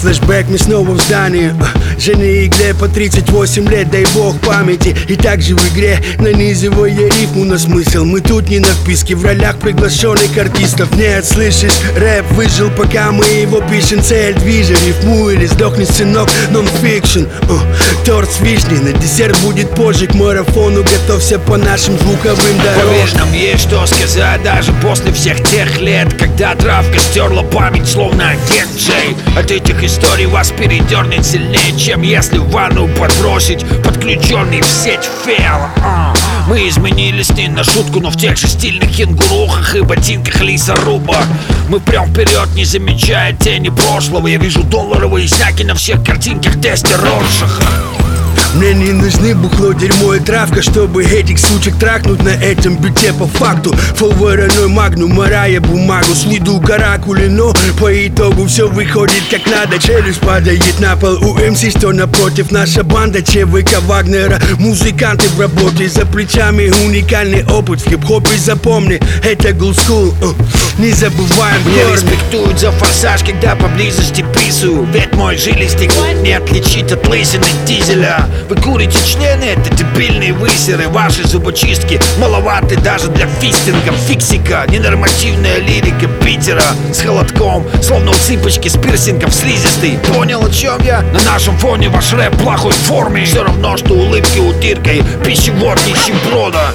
Флэшбэк, мы снова в здании. Жене и Глеб по 38 лет, дай бог памяти. И также в игре, нанизывая рифму на смысл. Мы тут не на вписке, в ролях приглашенных артистов. Нет, слышишь, рэп выжил, пока мы его пишем. Цель движа, рифму или сдохни, сынок, нон-фикшн. Торт с вишней, на десерт будет позже. К марафону готовься по нашим звуковым дорогам. Поверь, нам есть что сказать даже после всех тех лет, когда травка стерла память, словно агент Джей. От этих историй вас передернет сильнее, чем если в ванну подбросить подключенный в сеть фейл. Мы изменились не на шутку, но в тех же стильных кенгурухах и ботинках лесоруба. Мы прям вперед, не замечая тени прошлого. Я вижу долларовые знаки на всех картинках тестя Роршаха. Мне не нужны бухло, дерьмо и травка, чтобы этих сучек тракнуть на этом бите по факту. Фолвороной магнум, морая бумагу, с виду каракули, но по итогу все выходит как надо. Челюсть падает на пол у МС, что напротив. Наша банда ЧВК Вагнера, музыканты в работе, за плечами уникальный опыт в хип-хопе. Запомни, это Gold School, не забываем Мне корни. респектуют за форсаж, когда поблизости писаю. Ведь мой жилистик не отличить от лысины дизеля. Вы курите члены, это дебильные высеры. Ваши зубочистки маловаты даже для фистинга. Фиксика, ненормативная лирика Питера с холодком, словно у цыпочки с пирсингом слизистый. Понял, о чем я? На нашем фоне ваш рэп в плохой форме. Все равно, что улыбки утиркой пищевод нищеброда.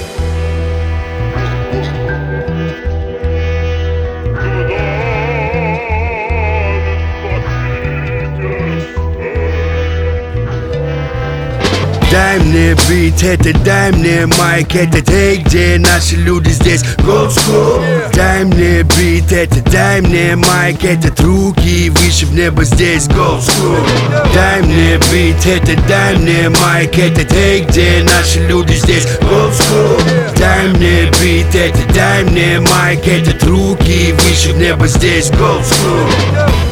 Дай мне бит, это дай мне майк, это эй, где наши люди здесь Gold School. Дай мне бит, это дай мне майк, это руки выше в небо здесь Gold School. Дай мне бит, это дай мне майк, это эй, где наши люди здесь Gold School. Дай мне бит, это дай мне майк, это руки выше в небо здесь Gold School.